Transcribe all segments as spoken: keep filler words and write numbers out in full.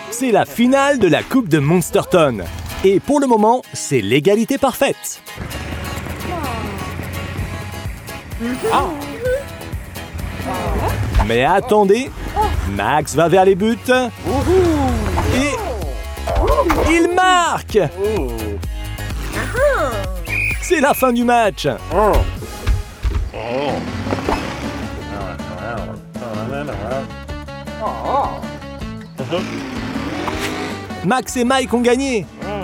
C'est la finale de la Coupe de Monsterton. Et pour le moment, c'est l'égalité parfaite. Mais attendez, Max va vers les buts. Et il marque. C'est la fin du match. Max et Mike ont gagné.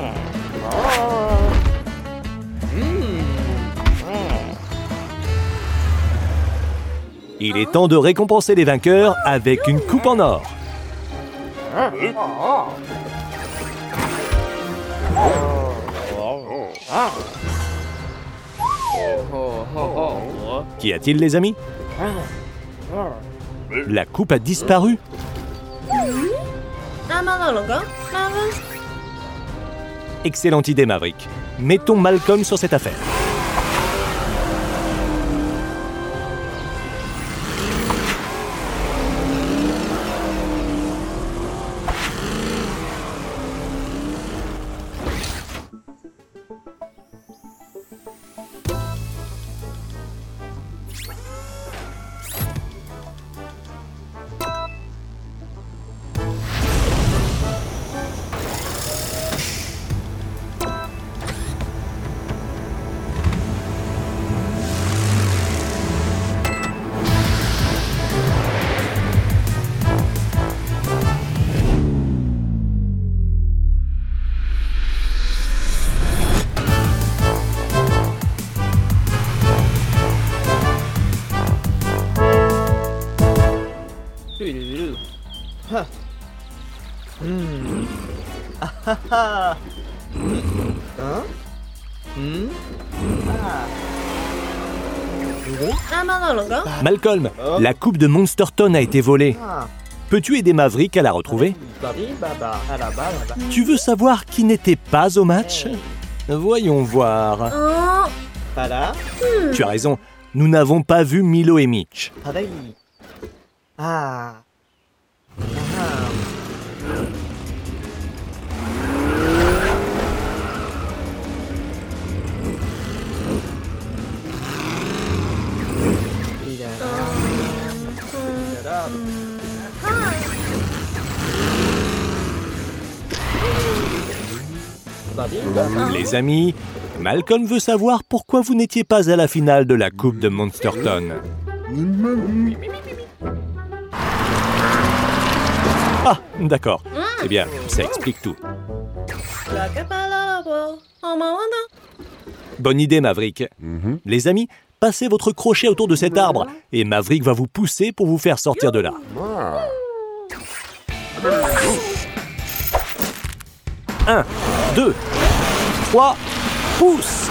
Il est temps de récompenser les vainqueurs avec une coupe en or. Qu'y a-t-il, les amis? La coupe a disparu. Excellente idée, Maverick. Mettons Malcolm sur cette affaire. Malcolm, la coupe de Monsterton a été volée. Peux-tu aider Maverick à la retrouver? Tu veux savoir qui n'était pas au match? Voyons voir. Tu as raison, nous n'avons pas vu Milo et Mitch. Les amis, Malcolm veut savoir pourquoi vous n'étiez pas à la finale de la Coupe de Monsterton. Ah, d'accord. Eh bien, ça explique tout. Bonne idée, Maverick. Mm-hmm. Les amis, passez votre crochet autour de cet arbre et Maverick va vous pousser pour vous faire sortir de là. Un, deux, trois, pousse!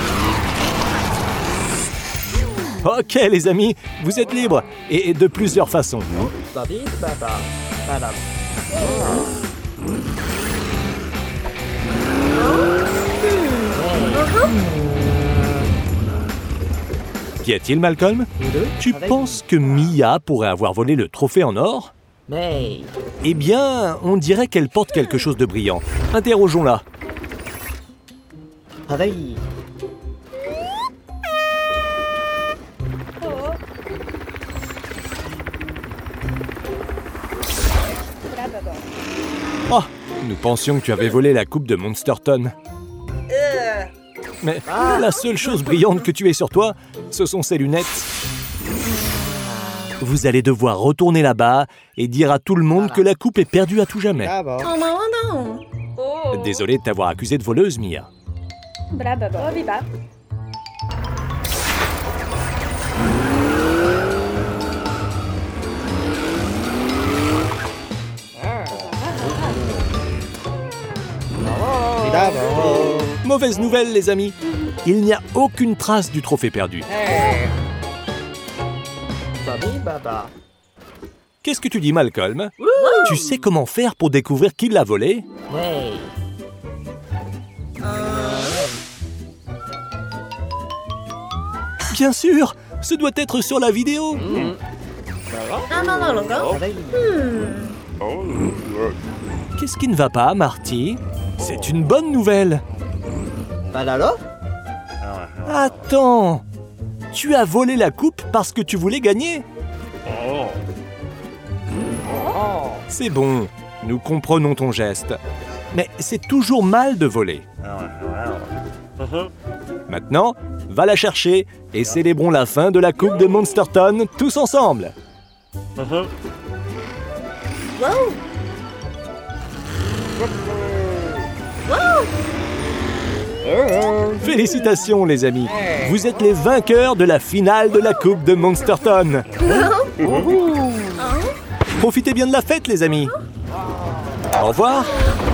Ok, les amis, vous êtes libres, et de plusieurs façons. Qu'y a-t-il, Malcolm? Tu penses que Mia pourrait avoir volé le trophée en or? Eh bien, on dirait qu'elle porte quelque chose de brillant. Interrogeons-la. Oh, nous pensions que tu avais volé la coupe de Monsterton. Mais la seule chose brillante que tu aies sur toi, ce sont ces lunettes. Vous allez devoir retourner là-bas et dire à tout le monde que la coupe est perdue à tout jamais. Désolé de t'avoir accusé de voleuse, Mia. Mauvaise nouvelle, les amis. Il n'y a aucune trace du trophée perdu. Qu'est-ce que tu dis, Malcolm? Tu sais comment faire pour découvrir qui l'a volé? Bien sûr, ce doit être sur la vidéo. Qu'est-ce qui ne va pas, Marty? C'est une bonne nouvelle. Alors? Attends, tu as volé la coupe parce que tu voulais gagner? C'est bon, nous comprenons ton geste. Mais c'est toujours mal de voler. Maintenant, va la chercher et célébrons la fin de la coupe de Monsterton tous ensemble. Félicitations les amis, vous êtes les vainqueurs de la finale de la coupe de Monsterton. Profitez bien de la fête les amis. Au revoir.